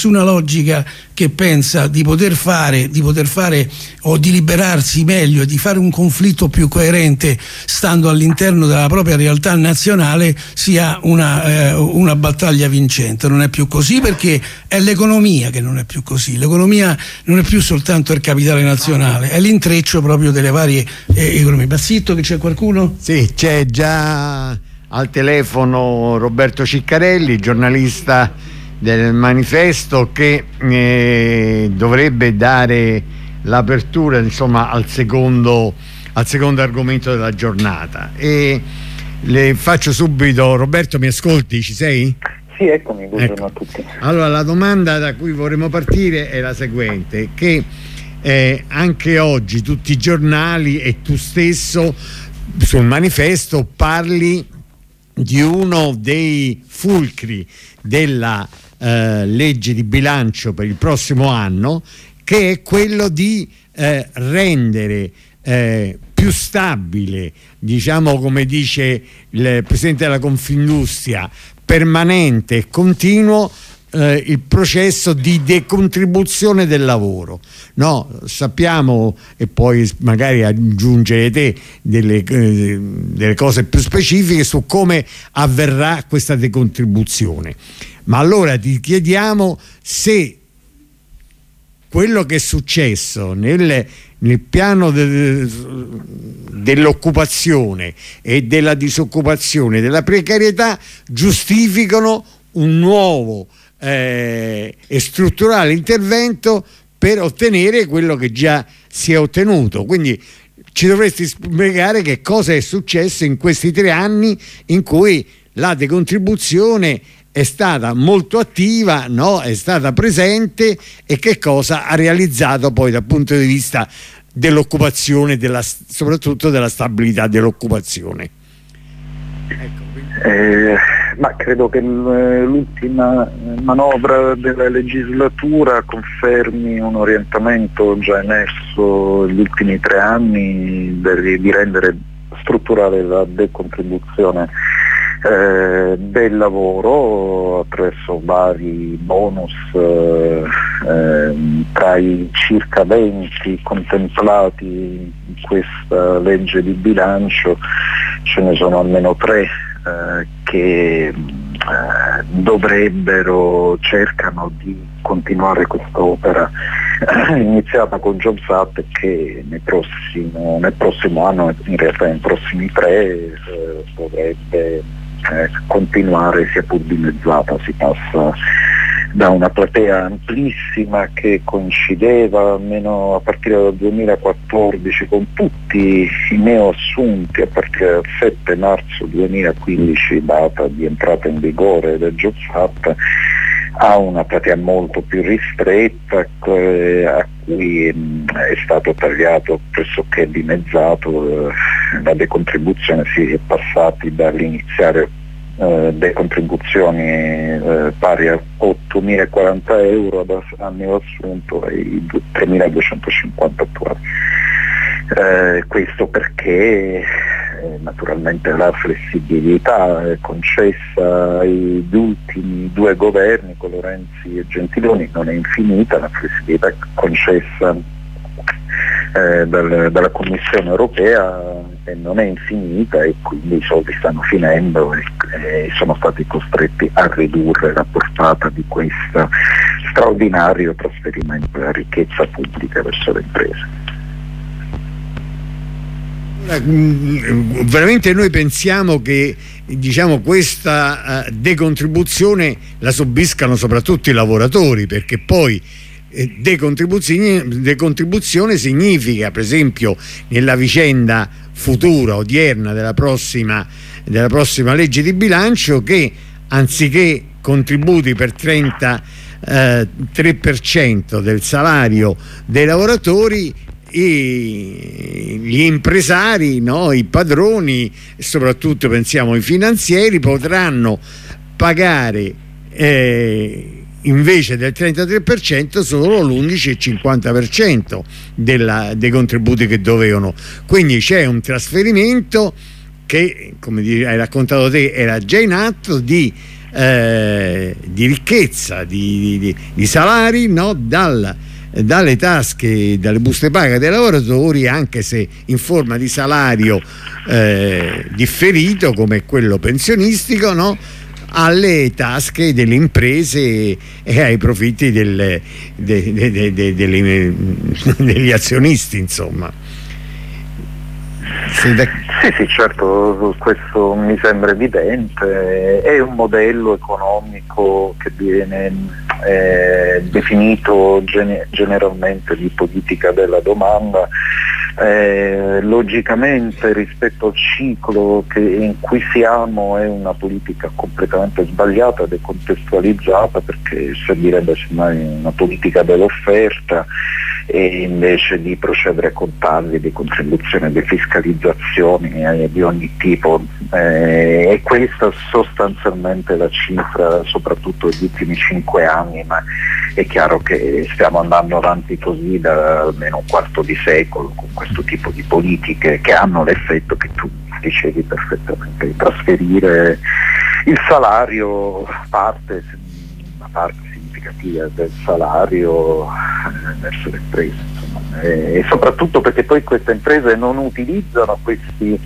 che pensa di poter fare o di liberarsi meglio, di fare un conflitto più coerente stando all'interno della propria realtà nazionale, sia una battaglia vincente. Non è più così, perché è l'economia che non è più così. L'economia non è più soltanto il capitale nazionale, è l'intreccio proprio delle varie economie. Bazzitto, che c'è qualcuno? Sì, c'è già al telefono Roberto Ciccarelli, giornalista del Manifesto, che dovrebbe dare l'apertura, insomma, al secondo argomento della giornata. E le faccio subito, Roberto, mi ascolti? Ci sei? Sì, eccomi, buongiorno a tutti. Allora, la domanda da cui vorremmo partire è la seguente, che anche oggi tutti i giornali e tu stesso sul Manifesto parli di uno dei fulcri della legge di bilancio per il prossimo anno, che è quello di rendere più stabile, diciamo, come dice il Presidente della Confindustria, permanente e continuo il processo di decontribuzione del lavoro. No, sappiamo, e poi magari aggiungerete delle cose più specifiche su come avverrà questa decontribuzione. Ma allora ti chiediamo se quello che è successo nel piano dell'occupazione e della disoccupazione, della precarietà, giustificano un nuovo e strutturale intervento per ottenere quello che già si è ottenuto. Quindi ci dovresti spiegare che cosa è successo in questi 3 anni in cui la decontribuzione è stata molto attiva, no? È stata presente, e che cosa ha realizzato poi dal punto di vista dell'occupazione, soprattutto della stabilità dell'occupazione. Ma credo che l'ultima manovra della legislatura confermi un orientamento già emerso negli ultimi 3 anni di rendere strutturale la decontribuzione del lavoro attraverso vari bonus. Tra i circa 20 contemplati in questa legge di bilancio ce ne sono almeno 3 che cercano di continuare quest'opera iniziata con Jobs Act, che nel prossimo anno, in realtà nei prossimi 3, dovrebbe continuare, sia pur dimezzata. Si passa da una platea amplissima che coincideva almeno a partire dal 2014 con tutti i neoassunti a partire dal 7 marzo 2015, data di entrata in vigore del Jobs Act, a una platea molto più ristretta, a cui è stato tagliato, pressoché dimezzato la decontribuzione. Si è passati dall'iniziare decontribuzioni pari a 8.040 euro a neoassunto ai 3.250 attuali. Questo perché naturalmente la flessibilità concessa agli ultimi 2 governi, con Renzi e Gentiloni, non è infinita. La flessibilità concessa dalla Commissione europea non è infinita, e quindi i soldi stanno finendo e sono stati costretti a ridurre la portata di questo straordinario trasferimento della ricchezza pubblica verso le imprese. Veramente noi pensiamo che, diciamo, questa decontribuzione la subiscano soprattutto i lavoratori, perché poi decontribuzione significa, per esempio nella vicenda futura, odierna, della prossima legge di bilancio, che anziché contributi per 33% del salario dei lavoratori, gli impresari, no, i padroni, e soprattutto pensiamo ai finanzieri, potranno pagare invece del 33% solo l'11,50% dei contributi che dovevano. Quindi c'è un trasferimento che, come hai raccontato te, era già in atto di ricchezza, di salari, no, dalle tasche, dalle buste paga dei lavoratori, anche se in forma di salario differito come quello pensionistico, no, alle tasche delle imprese e ai profitti degli azionisti, insomma. Sì, certo, questo mi sembra evidente. È un modello economico che viene definito generalmente di politica della domanda. Logicamente rispetto al ciclo in cui siamo è una politica completamente sbagliata, decontestualizzata, perché servirebbe semmai una politica dell'offerta, e invece di procedere con tagli di contribuzione e di fiscalizzazioni di ogni tipo, e questa sostanzialmente la cifra soprattutto degli ultimi 5 anni, ma è chiaro che stiamo andando avanti così da almeno un quarto di secolo con questo tipo di politiche che hanno l'effetto che tu dicevi perfettamente, di trasferire il salario, una parte significativa del salario verso le imprese, insomma. E soprattutto perché poi queste imprese non utilizzano questi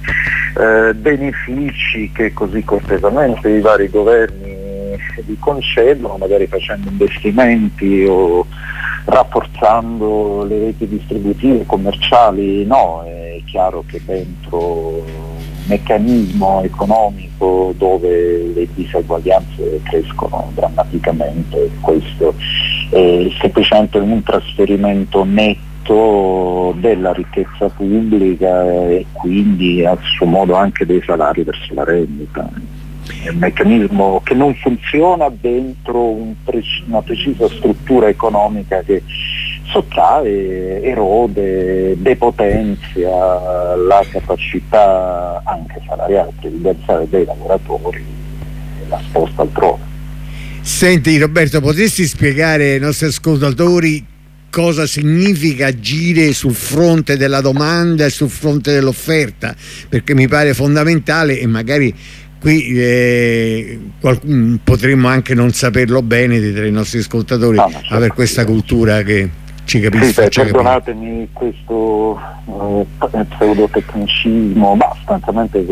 benefici che così cortesemente i vari governi li concedono, magari facendo investimenti o rafforzando le reti distributive commerciali. No, è chiaro che dentro un meccanismo economico dove le diseguaglianze crescono drammaticamente, questo è semplicemente un trasferimento netto della ricchezza pubblica e quindi a suo modo anche dei salari verso la rendita. È un meccanismo che non funziona dentro una precisa struttura economica che sottrae, erode, depotenzia la capacità anche salariale, previdenziale dei lavoratori e la sposta altrove. Senti Roberto, potresti spiegare ai nostri ascoltatori cosa significa agire sul fronte della domanda e sul fronte dell'offerta? Perché mi pare fondamentale, e magari qui potremmo anche non saperlo bene tra i nostri ascoltatori, certo, avere questa cultura che ci capisca. Sì, perdonatemi questo pseudotecnicismo, ma sostanzialmente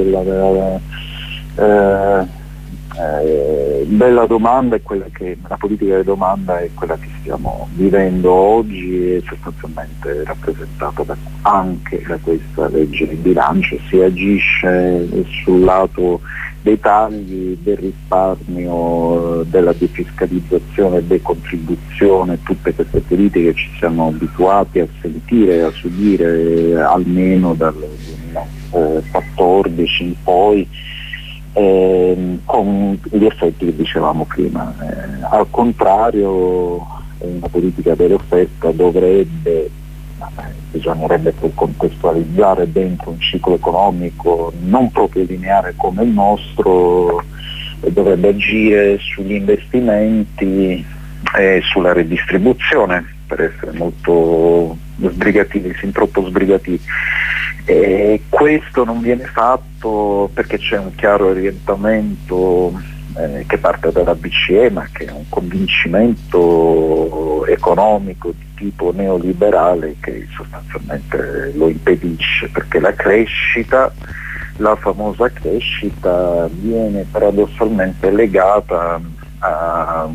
della domanda è quella che la politica di domanda è quella che stiamo vivendo oggi, e sostanzialmente rappresentata anche da questa legge di bilancio. Si agisce sul lato dei tagli, del risparmio, della defiscalizzazione, decontribuzione, tutte queste politiche che ci siamo abituati a sentire, a subire almeno dal 2014 in poi, con gli effetti che dicevamo prima. Al contrario, una politica dell'offerta bisognerebbe contestualizzare dentro un ciclo economico non proprio lineare come il nostro, dovrebbe agire sugli investimenti e sulla redistribuzione, per essere molto sbrigativi, sin troppo sbrigativi. E questo non viene fatto perché c'è un chiaro orientamento che parte dalla BCE, ma che è un convincimento economico di tipo neoliberale che sostanzialmente lo impedisce, perché la crescita, la famosa crescita, viene paradossalmente legata a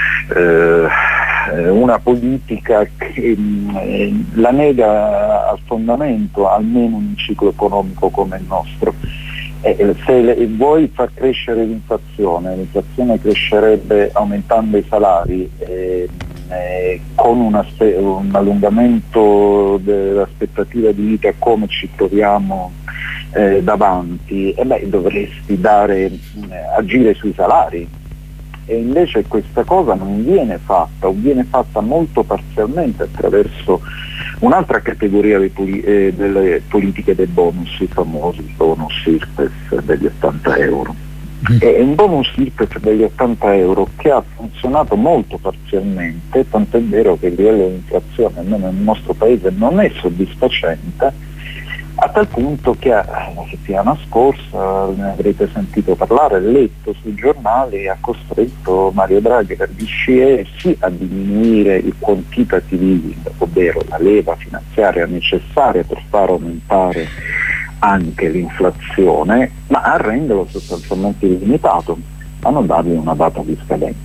una politica che la nega al fondamento, almeno in un ciclo economico come il nostro. Se vuoi far crescere l'inflazione crescerebbe aumentando i salari, con un allungamento dell'aspettativa di vita come ci troviamo davanti, dovresti agire sui salari. E invece questa cosa non viene fatta, o viene fatta molto parzialmente attraverso un'altra categoria delle politiche dei bonus, i famosi bonus IRPEF degli 80 euro. È un bonus IRPEF degli 80 euro che ha funzionato molto parzialmente, tant'è vero che il livello di inflazione, almeno nel nostro paese, non è soddisfacente, a tal punto che la settimana scorsa, ne avrete sentito parlare, letto sui giornali, ha costretto Mario Draghi per BCE sì a diminuire il quantitative easing, ovvero la leva finanziaria necessaria per far aumentare anche l'inflazione, ma a renderlo sostanzialmente illimitato, a non dargli una data di scadenza.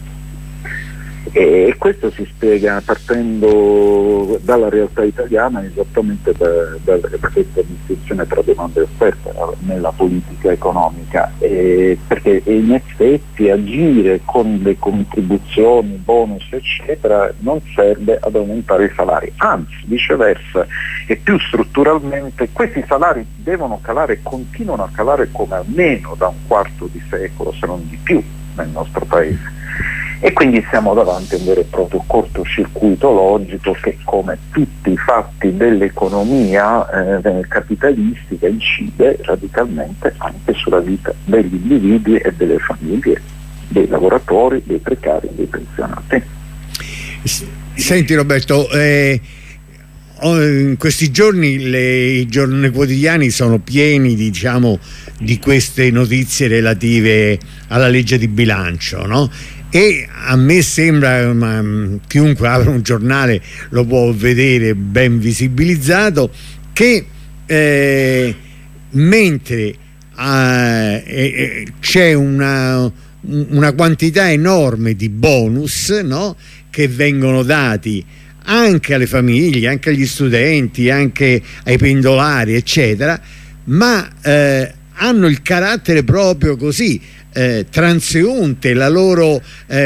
E questo si spiega partendo dalla realtà italiana, esattamente da questa distinzione tra domanda e offerta nella politica economica, perché in effetti agire con le contribuzioni, bonus eccetera non serve ad aumentare i salari, anzi viceversa, e più strutturalmente questi salari devono calare, continuano a calare come almeno da un quarto di secolo, se non di più, nel nostro paese. E quindi siamo davanti a un vero e proprio cortocircuito logico che, come tutti i fatti dell'economia capitalistica, incide radicalmente anche sulla vita degli individui e delle famiglie, dei lavoratori, dei precari e dei pensionati. Senti Roberto, in questi giorni i giornali quotidiani sono pieni di queste notizie relative alla legge di bilancio, no? E a me sembra, ma chiunque apre un giornale lo può vedere ben visibilizzato, che mentre c'è una quantità enorme di bonus, no, che vengono dati anche alle famiglie, anche agli studenti, anche ai pendolari eccetera, ma hanno il carattere proprio così transeunte, la loro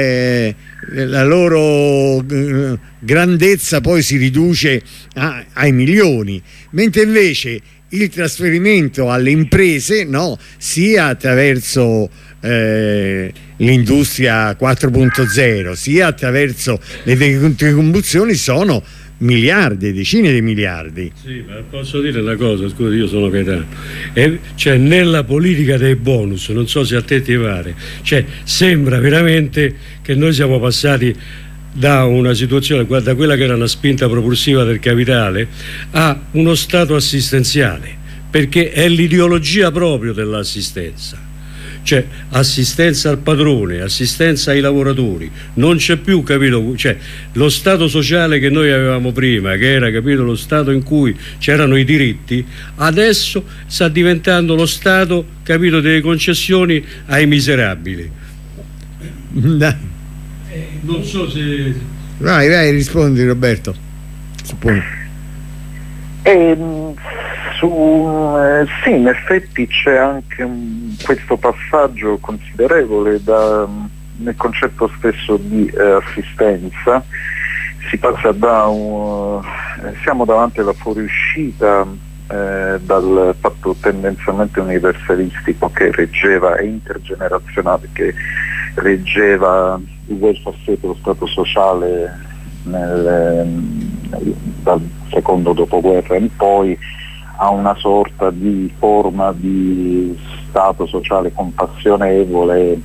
grandezza poi si riduce ai milioni, mentre invece il trasferimento alle imprese, no, sia attraverso l'industria 4.0 sia attraverso le decombustioni, sono miliardi, decine di miliardi. Sì, ma posso dire una cosa, scusa, io sono Gaetano, cioè nella politica dei bonus, non so se a te ti pare, cioè sembra veramente che noi siamo passati da una situazione, da quella che era una spinta propulsiva del capitale a uno stato assistenziale, perché è l'ideologia proprio dell'assistenza. Cioè assistenza al padrone, assistenza ai lavoratori, non c'è più, capito? Cioè lo stato sociale che noi avevamo prima, che era, capito, lo stato in cui c'erano i diritti, adesso sta diventando lo stato, capito, delle concessioni ai miserabili. Non so se... Vai, rispondi Roberto. Suppongo. Sì, in effetti c'è anche questo passaggio considerevole nel concetto stesso di assistenza. Si passa siamo davanti alla fuoriuscita dal patto tendenzialmente universalistico che reggeva, e intergenerazionale, che reggeva il welfare state, lo stato sociale dal secondo dopoguerra in poi, a una sorta di forma di stato sociale compassionevole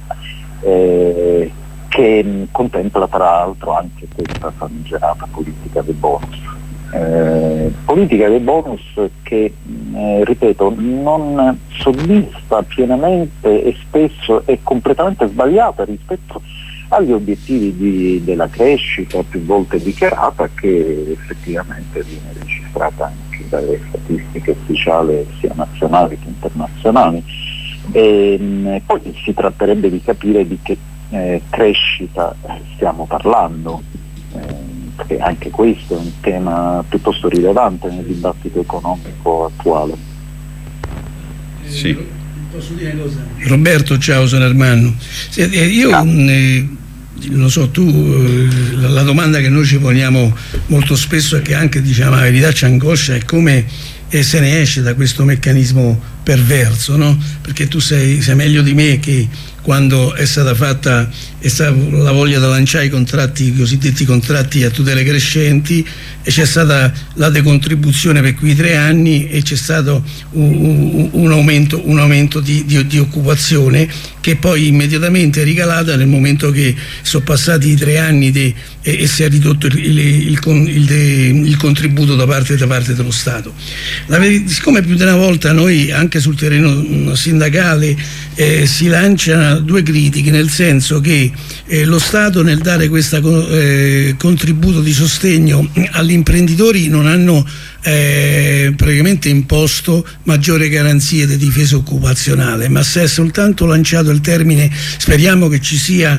che contempla tra l'altro anche questa famigerata politica dei bonus. politica dei bonus che, ripeto, non soddisfa pienamente e spesso è completamente sbagliata rispetto agli obiettivi della crescita più volte dichiarata, che effettivamente viene registrata anche dalle statistiche ufficiali sia nazionali che internazionali. Poi si tratterebbe di capire di che crescita stiamo parlando, perché anche questo è un tema piuttosto rilevante nel dibattito economico attuale. Sì. Posso dire una cosa? Roberto, ciao, sono Armando. Io non so, tu la domanda che noi ci poniamo molto spesso e che anche, diciamo la verità, ci angoscia è come se ne esce da questo meccanismo perverso, no? Perché tu sai meglio di me che quando è stata fatta la voglia di lanciare i cosiddetti contratti a tutele crescenti, e c'è stata la decontribuzione per quei 3 anni e c'è stato un aumento di occupazione, che poi immediatamente è ricalata nel momento che sono passati i 3 anni e si è ridotto il contributo da parte dello Stato. Siccome più di una volta noi anche sul terreno sindacale si lanciano 2 critiche, nel senso che lo Stato nel dare questo contributo di sostegno agli imprenditori non hanno praticamente imposto maggiore garanzie di difesa occupazionale, ma si è soltanto lanciato il termine, speriamo che ci sia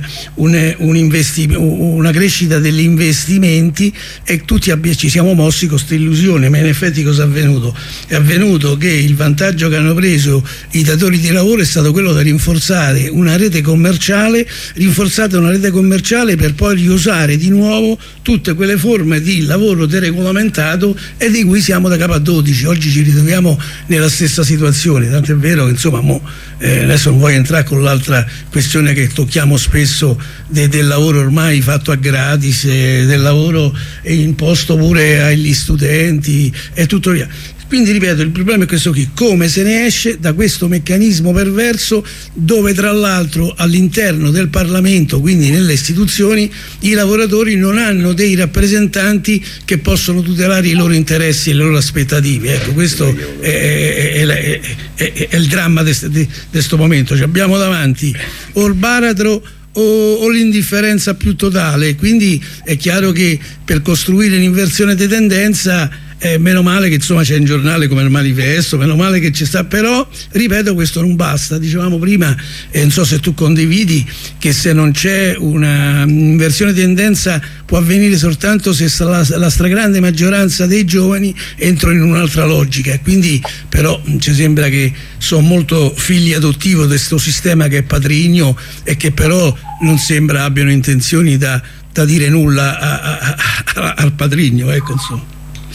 una crescita degli investimenti, e tutti ci siamo mossi con questa illusione. Ma in effetti cosa è avvenuto? È avvenuto che il vantaggio che hanno preso i datori di lavoro è stato quello di rinforzare una rete commerciale, per poi riusare di nuovo tutte quelle forme di lavoro deregolamentato e di cui siamo da capo a 12. Oggi ci ritroviamo nella stessa situazione, tanto è vero che insomma adesso non voglio entrare con l'altra questione che tocchiamo spesso del lavoro ormai fatto a gratis, del lavoro imposto pure agli studenti e tutto via. Quindi ripeto, il problema è questo qui: come se ne esce da questo meccanismo perverso, dove tra l'altro all'interno del Parlamento, quindi nelle istituzioni, i lavoratori non hanno dei rappresentanti che possono tutelare i loro interessi e le loro aspettative. Ecco, questo è il dramma di questo momento. Abbiamo davanti o il baratro o l'indifferenza più totale, quindi è chiaro che per costruire un'inversione di tendenza, meno male che insomma c'è un giornale come il Manifesto, meno male che ci sta, però ripeto, questo non basta. Dicevamo prima, non so se tu condividi, che se non c'è una inversione di tendenza può avvenire soltanto se la stragrande maggioranza dei giovani entrano in un'altra logica, e quindi però ci sembra che sono molto figli adottivi di questo sistema che è patrigno e che però non sembra abbiano intenzioni da dire nulla al patrigno, ecco, insomma.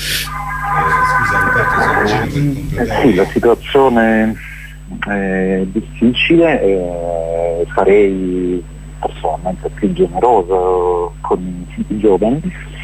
Sì, la situazione è difficile, sarei personalmente più generoso con i giovani,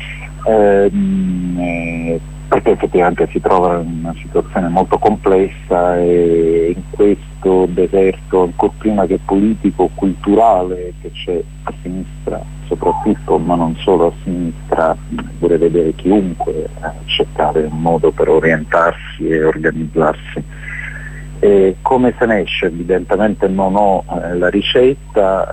perché effettivamente si trova in una situazione molto complessa, e in questo deserto ancora prima che politico, culturale, che c'è a sinistra soprattutto, ma non solo a sinistra, vorrei vedere chiunque cercare un modo per orientarsi e organizzarsi. Come se ne esce? Evidentemente non ho la ricetta,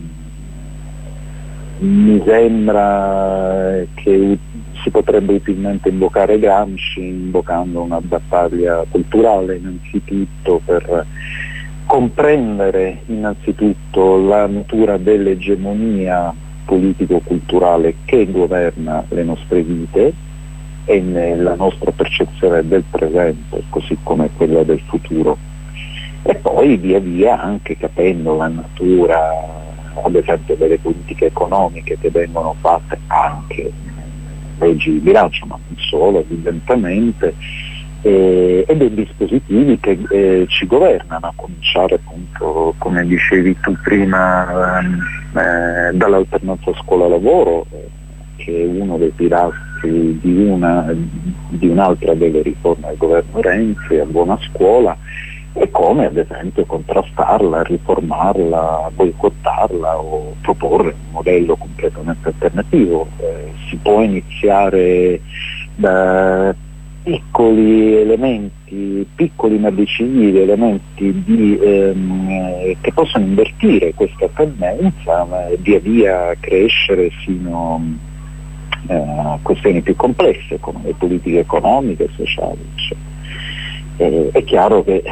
mi sembra che si potrebbe utilmente invocare Gramsci, invocando una battaglia culturale innanzitutto, per comprendere innanzitutto la natura dell'egemonia politico-culturale che governa le nostre vite e nella nostra percezione del presente, così come quella del futuro, e poi via via anche capendo la natura, ad esempio, delle politiche economiche che vengono fatte, anche leggi di bilancio, ma non solo evidentemente, e dei dispositivi che ci governano, a cominciare appunto, come dicevi tu prima, dall'alternanza scuola-lavoro, che è uno dei pilastri di un'altra delle riforme del governo Renzi, a buona scuola, e come ad esempio contrastarla, riformarla, boicottarla o proporre un modello completamente alternativo. Si può iniziare da piccoli elementi, piccoli ma decisivi elementi che possono invertire questa tendenza, ma via via crescere fino a questioni più complesse come le politiche economiche e sociali, eccetera. È chiaro che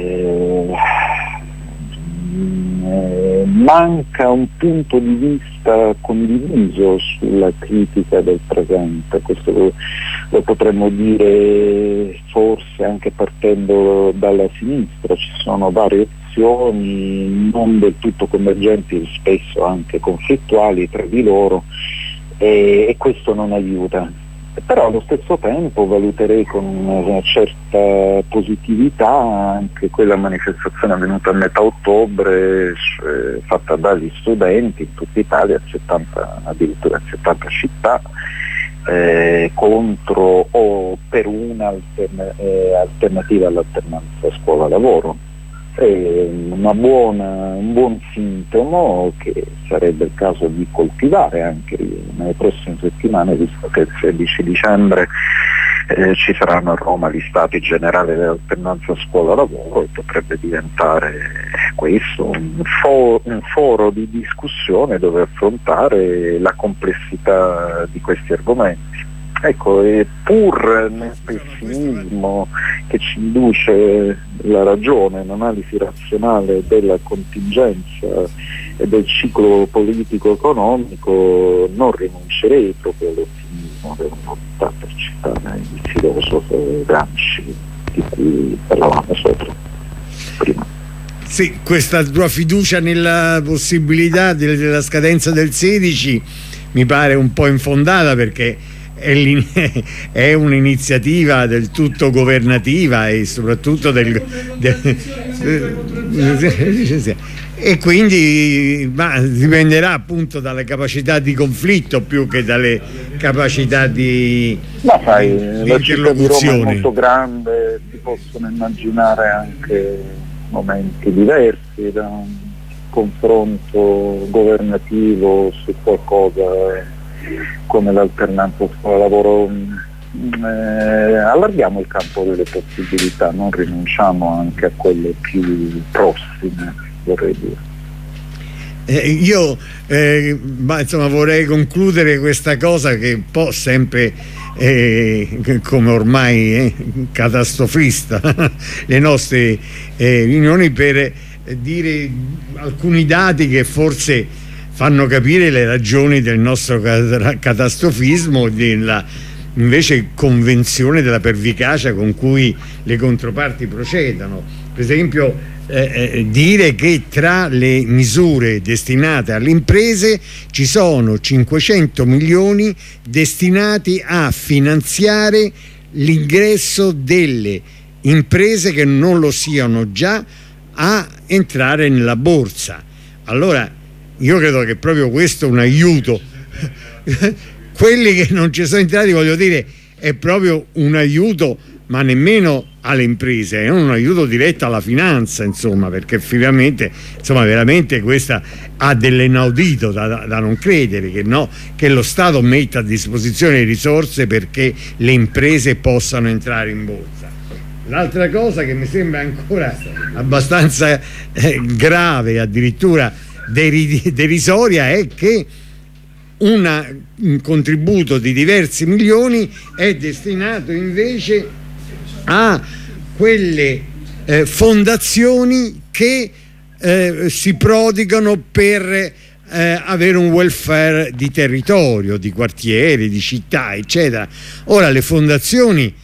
manca un punto di vista condiviso sulla critica del presente, questo lo potremmo dire forse anche partendo dalla sinistra. Ci sono varie opzioni non del tutto convergenti, spesso anche conflittuali tra di loro, e questo non aiuta. Però allo stesso tempo valuterei con una certa positività anche quella manifestazione avvenuta a metà ottobre, fatta dagli studenti in tutta Italia, addirittura in 70 città, contro o per un'alternativa all'alternanza scuola-lavoro. È un buon sintomo che sarebbe il caso di coltivare anche nelle prossime settimane, visto che il 16 dicembre ci saranno a Roma gli stati generali dell'alternanza scuola-lavoro, e potrebbe diventare questo un foro di discussione dove affrontare la complessità di questi argomenti. Ecco, e pur nel pessimismo che ci induce la ragione, l'analisi razionale della contingenza e del ciclo politico-economico, non rinuncerei proprio all'ottimismo della volontà, per citare il filosofo Gramsci di cui parlavamo sopra prima. Sì, questa tua fiducia nella possibilità della scadenza del 16 mi pare un po' infondata, perché è un'iniziativa del tutto governativa e soprattutto e quindi dipenderà appunto dalle capacità di conflitto più che dalle capacità di la città di Roma è interlocuzione. molto grande, si possono immaginare anche momenti diversi da un confronto governativo su qualcosa come l'alternanza scuola-lavoro. Allarghiamo il campo delle possibilità, non rinunciamo anche a quelle più prossime, vorrei dire. Io vorrei concludere questa cosa che un po' sempre come ormai catastrofista le nostre riunioni, per dire alcuni dati che forse fanno capire le ragioni del nostro catastrofismo, della invece convenzione della pervicacia con cui le controparti procedono. Per esempio dire che tra le misure destinate alle imprese ci sono 500 milioni destinati a finanziare l'ingresso delle imprese che non lo siano già a entrare nella borsa. Allora io credo che proprio questo è un aiuto. Quelli che non ci sono entrati, voglio dire, è proprio un aiuto, ma nemmeno alle imprese, è un aiuto diretto alla finanza, insomma, perché veramente questa ha dell'inaudito da non credere, che lo Stato metta a disposizione risorse perché le imprese possano entrare in borsa. L'altra cosa che mi sembra ancora abbastanza grave, addirittura derisoria, è che un contributo di diversi milioni è destinato invece a quelle fondazioni che si prodigano per avere un welfare di territorio, di quartieri, di città, eccetera. Ora le fondazioni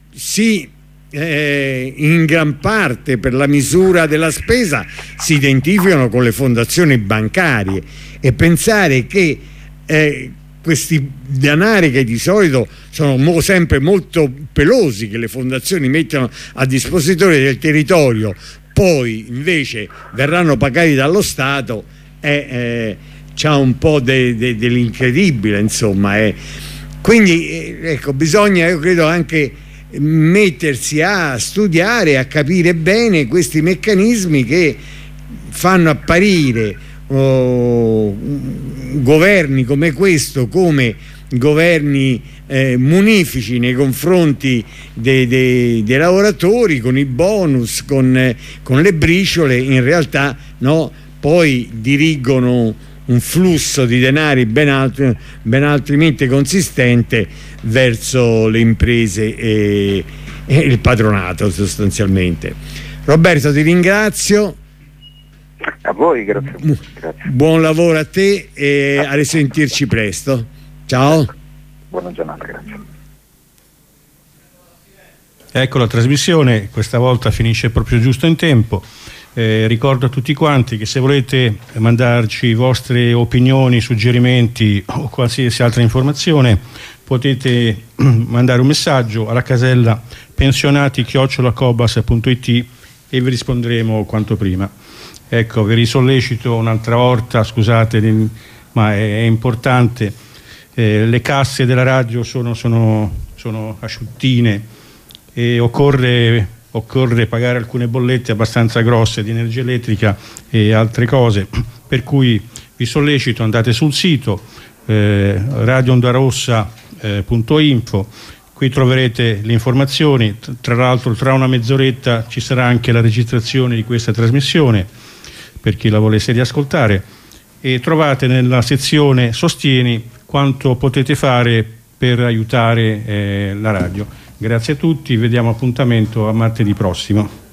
in gran parte, per la misura della spesa, si identificano con le fondazioni bancarie, e pensare che questi denari, che di solito sono sempre molto pelosi, che le fondazioni mettono a disposizione del territorio, poi invece verranno pagati dallo Stato, c'ha un po' dell'incredibile, insomma. Quindi ecco, bisogna, io credo, anche mettersi a studiare, a capire bene questi meccanismi che fanno apparire governi come questo come governi munifici nei confronti dei lavoratori, con i bonus, con le briciole, in realtà no, poi dirigono un flusso di denari ben altrimenti consistente verso le imprese e il patronato sostanzialmente. Roberto, ti ringrazio. A voi, grazie. Buon lavoro a te e a risentirci presto. Ciao. Buona giornata, grazie. Ecco, la trasmissione questa volta finisce proprio giusto in tempo. Ricordo a tutti quanti che se volete mandarci le vostre opinioni, suggerimenti o qualsiasi altra informazione, potete mandare un messaggio alla casella pensionati@cobas.it e vi risponderemo quanto prima. Ecco, vi risollecito un'altra volta, scusate, ma è importante. Le casse della radio sono asciuttine e occorre pagare alcune bollette abbastanza grosse di energia elettrica e altre cose, per cui vi sollecito, andate sul sito radioondarossa.info, qui troverete le informazioni. Tra l'altro tra una mezz'oretta ci sarà anche la registrazione di questa trasmissione per chi la volesse riascoltare, e trovate nella sezione sostieni quanto potete fare per aiutare la radio. Grazie a tutti, vediamo appuntamento a martedì prossimo.